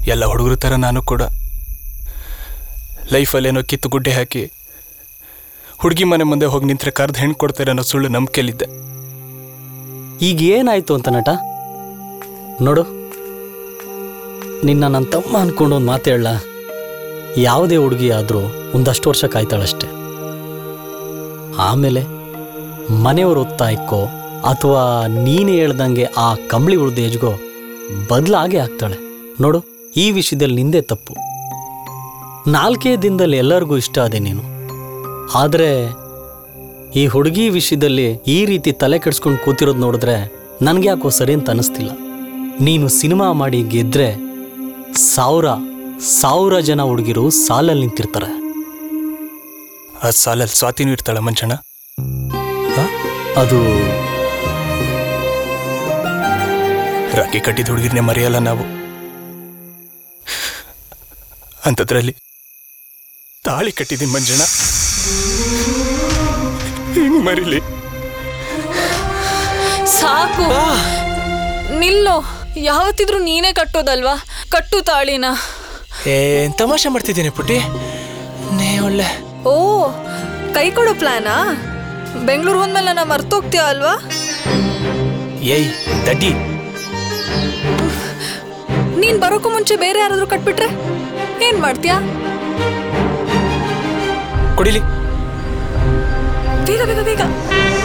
ಎಲ್ಲ ಹುಡುಗರ ಥರ ನಾನು ಕೂಡ ಲೈಫಲ್ಲೇನೋ ಕಿತ್ತು ಗುಡ್ಡೆ ಹಾಕಿ ಹುಡುಗಿ ಮನೆ ಮುಂದೆ ಹೋಗಿ ನಿಂತ್ರೆ ಕರ್ದು ಹೆಣ್ಣು ಕೊಡ್ತಾರೆ ಅನ್ನೋ ಸುಳ್ಳು ನಂಬಿಕೆಯಲ್ಲಿದ್ದೆ. ಈಗ ಏನಾಯ್ತು ಅಂತ ನಟ ನೋಡು, ನಿನ್ನ ನನ್ನ ತಮ್ಮ ಅನ್ಕೊಂಡು ಒಂದು ಮಾತು ಹೇಳ. ಯಾವುದೇ ಹುಡುಗಿ ಆದರೂ ಒಂದಷ್ಟು ವರ್ಷ ಕಾಯ್ತಾಳಷ್ಟೆ. ಆಮೇಲೆ ಮನೆಯವರು ಒತ್ತಾಯಕ್ಕೋ ಅಥವಾ ನೀನು ಹೇಳ್ದಂಗೆ ಆ ಕಂಬಳಿ ಉಳ್ದ ಏಜ್ಗೋ ಬದಲಾಗೇ ಆಗ್ತಾಳೆ. ನೋಡು, ಈ ವಿಷಯದಲ್ಲಿ ನಿಂದೇ ತಪ್ಪು. 4 ದಿನದಲ್ಲಿ ಎಲ್ಲರಿಗೂ ಇಷ್ಟ ಆದೆ ನೀನು. ಆದರೆ ಈ ಹುಡುಗಿ ವಿಷಯದಲ್ಲಿ ಈ ರೀತಿ ತಲೆ ಕೆಡಿಸ್ಕೊಂಡು ಕೂತಿರೋದು ನೋಡಿದ್ರೆ ನನಗೆ ಯಾಕೋ ಸರಿ ಅಂತ ಅನ್ನಿಸ್ತಿಲ್ಲ. ನೀನು ಸಿನಿಮಾ ಮಾಡಿ ಗೆದ್ರೆ 1000 ಜನ ಹುಡುಗಿರು ಸಾಲಲ್ಲಿ ನಿಂತಿರ್ತಾರೆ. ಆ ಸಾಲಲ್ಲಿ ಸ್ವಾತಿನೂ ಇರ್ತಾಳ ಮಂಚಣ್ಣ? ಅದು ರಾಖಿ ಕಟ್ಟಿದ ಹುಡುಗಿರ್ನೆ ಮರೆಯಲ್ಲ ನಾವು. ಅಂಥದ್ರಲ್ಲಿ ತಾಳಿ ಕಟ್ಟಿದ್ದೀನಿ ಮಂಜಣ್ಣ, ಹಿಂಗ್ ಮರಿಲಿ? ಸಾಕು, ನಿಲ್ಲೋ. ಯಾವತ್ತಿದ್ರು ನೀನೇ ಕಟ್ಟೋದಲ್ವಾ, ಕಟ್ಟು ತಾಳಿನ. ತಮಾಷೆ ಮಾಡ್ತಿದ್ದೀನಿ ಪುಟ್ಟಿ, ನೇ ಒಳ್ಳೆ. ಓ, ಕೈ ಕೊಡೋ ಪ್ಲಾನಾ? ಬೆಂಗಳೂರು ಹೋದ್ಮೇಲೆ ನಾನು ಮರ್ತೋಗ್ತೀಯ ಅಲ್ವಾ? ಏಯ್ ದಡ್ಡಿ, ನೀನ್ ಬರೋಕ್ಕೂ ಮುಂಚೆ ಬೇರೆ ಯಾರಾದ್ರೂ ಕಟ್ಬಿಟ್ರೆ ಏನ್ ಮಾಡ್ತೀಯಾ? ಕೊಡಿಲಿ ಬೇಗ ಬೇಗ ಬೇಗ.